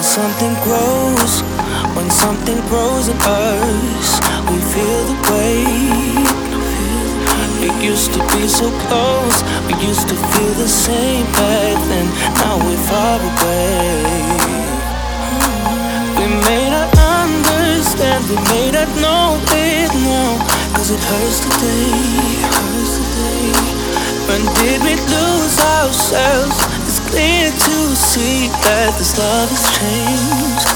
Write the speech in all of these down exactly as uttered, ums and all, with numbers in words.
something grows, when something grows in us, we feel the weight. We used to be so close, we used to feel the same back then. Now we're far away. We may not understand, we may not know it now, cause it hurts today, hurts today. When did we lose ourselves? It's clear to see that this love has changed.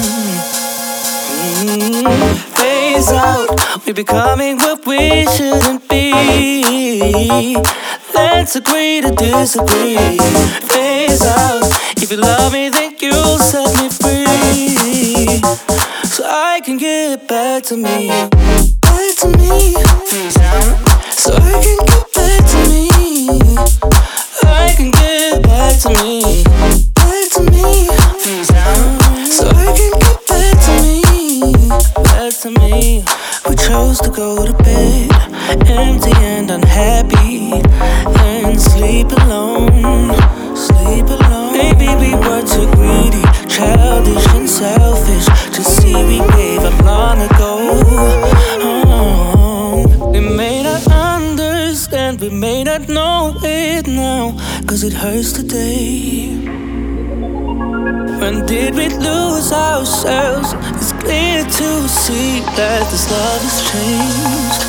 Mm-hmm. Mm-hmm. Phase out, we're becoming what we shouldn't be. Let's agree to disagree. Phase out, if you love me then you'll set me free, so I can get back to me, back to me. Phase out, so I can get back to me, I can get back to me, back to me. Phase out, so I can get back to me, back to me. We chose to go to bed empty and unhappy, and sleep alone, sleep alone. Maybe we were too greedy, childish and selfish to see we gave up long ago. Oh, we may not understand, we may not know it now, cause it hurts today. When did we lose ourselves? It's clear to see that this love has changed.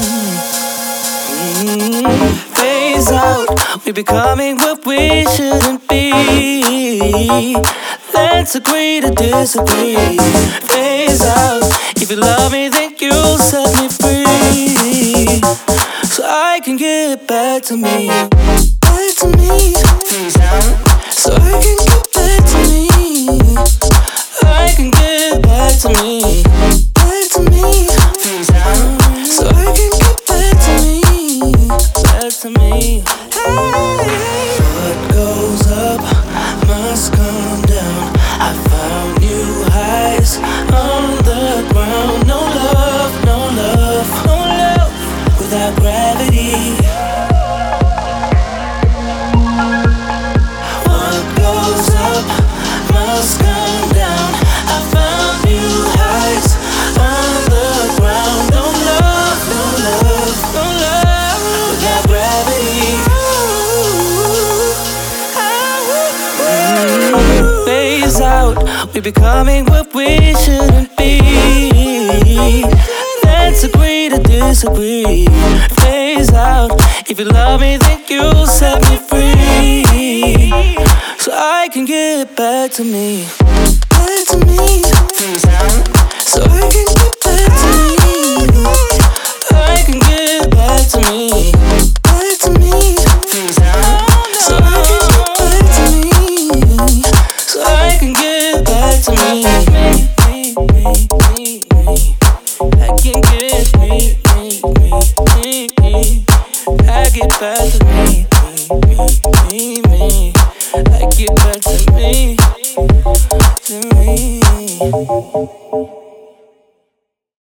Mm-hmm. Mm-hmm. Phase out, we're becoming what we shouldn't be. Let's agree to disagree. Phase out, if you love me then you'll set me free, so I can get back to me, back to me. Phase out, so I can get back to me, I can get back to me, back to me. Phase out, so I can get back to me, back to me. Hey, what goes up must come down. I found new highs on the ground. No love, no love, no love without gravity. What goes up must come down. I found new heights on the ground. No love, no love, no love without gravity. Mm-hmm. Phase out, we're becoming what we shouldn't be. Let's agree to disagree. Phase out, if you love me then you'll set me free, so I can get back to me, back to me.